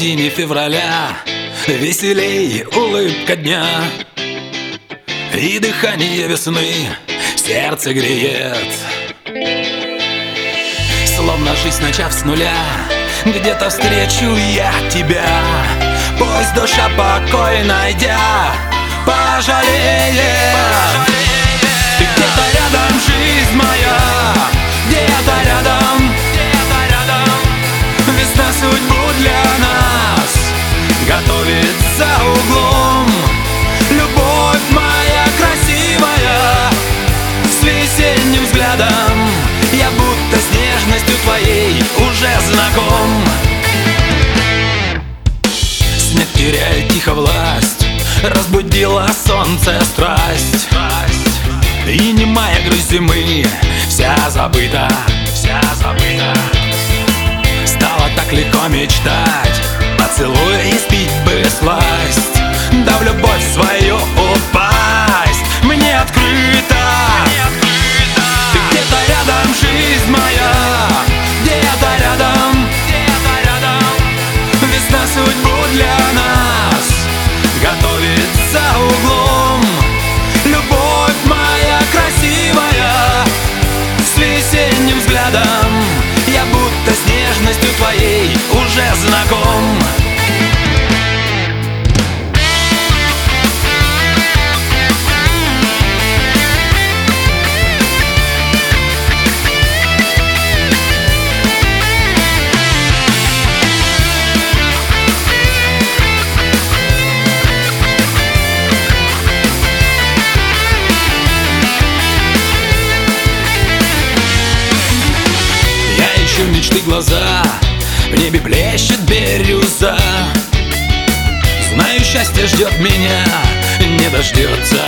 середине февраля веселей улыбка дня, и дыхание весны сердце греет. Словно жизнь, начав с нуля, где-то встречу я тебя. Пусть душа покой найдя пожалеет. Ты где-то рядом, жизнь моя, где-то рядом. Весна судьбу для нас готовит за углом. Любовь моя красивая, с весенним взглядом я будто с нежностью твоей уже знаком. Снег теряет тихо власть, разбудила солнце страсть, и немая грусть зимы вся забыта. Стало так легко мечтать, поцелуй и спить бы сласть, да в любовь свою упасть мне открыто. Ты где-то рядом, жизнь моя, где-то рядом. Весна судьбу для нас готовит за углом. Любовь моя красивая, с весенним взглядом я будто с нежностью твоей уже знаком. Мечты глаза, в небе плещет бирюза. Знаю, счастье ждет меня, не дождется.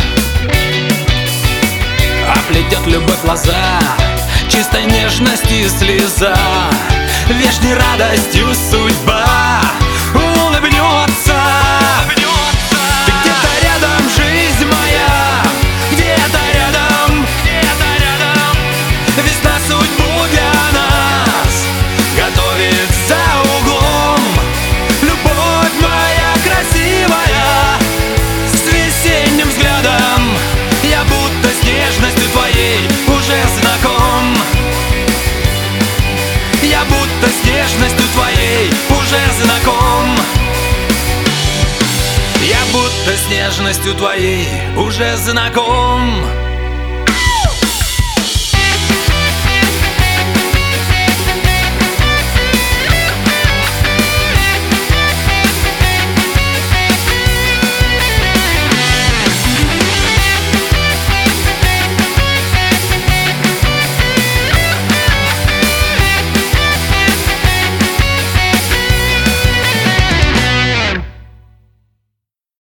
Оплетет любовь лоза, чистой нежности слеза, вечной радостью судьба улыбнется. Ты где-то рядом, жизнь моя, где-то рядом. Весна судьбу для нас готовит за углом. Любовь моя красивая, с весенним взглядом я будто с нежностью твоей уже знаком. Я будто с нежностью твоей уже знаком. Я будто с нежностью твоей уже знаком.